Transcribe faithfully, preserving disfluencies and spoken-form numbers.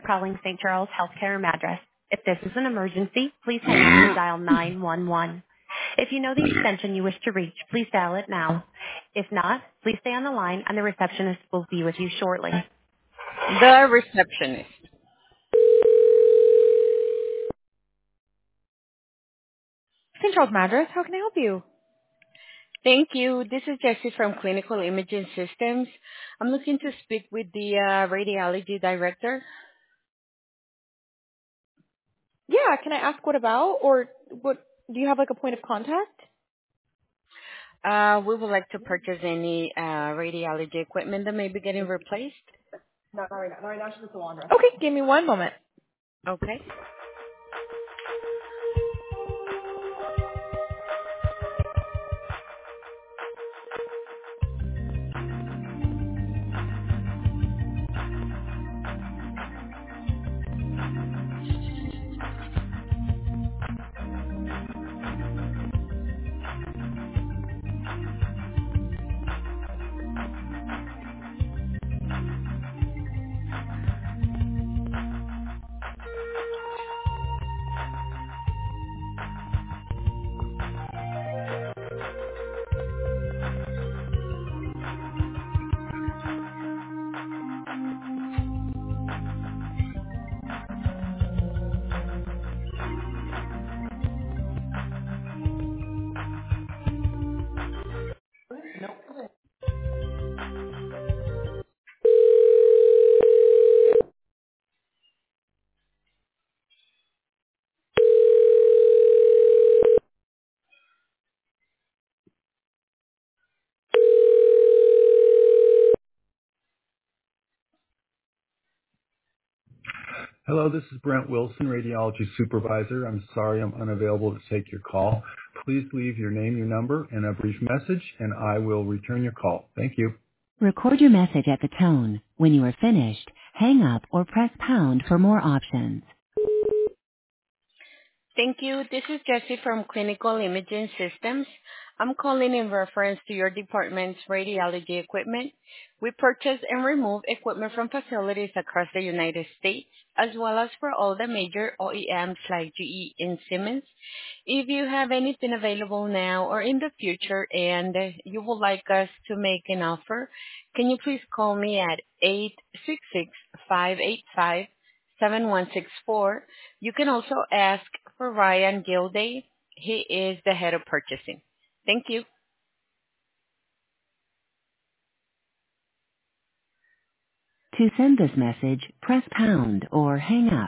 calling Saint Charles Healthcare Madras. If this is an emergency, please hang up and dial nine one one. If you know the extension you wish to reach, please dial it now. If not, please stay on the line and the receptionist will be with you shortly. The receptionist. Saint Charles Madras, how can I help you? Thank you. This is Jessie from Clinical Imaging Systems. I'm looking to speak with the uh, radiology director. Yeah, can I ask what about, or what? Do you have like a point of contact? Uh, we would like to purchase any uh, radiology equipment that may be getting replaced. Okay, give me one moment. Okay. Hello, this is Brent Wilson, Radiology Supervisor. I'm sorry I'm unavailable to take your call. Please leave your name, your number, and a brief message, and I will return your call. Thank you. Record your message at the tone. When you are finished, hang up or press pound for more options. Thank you. This is Jessie from Clinical Imaging Systems. I'm calling in reference to your department's radiology equipment. We purchase and remove equipment from facilities across the United States, as well as for all the major O E Ms like G E and Siemens. If you have anything available now or in the future and you would like us to make an offer, can you please call me at eight six six, five eight five, seven one six four. You can also ask for Ryan Gilday. He is the head of purchasing. Thank you. To send this message, press pound or hang up.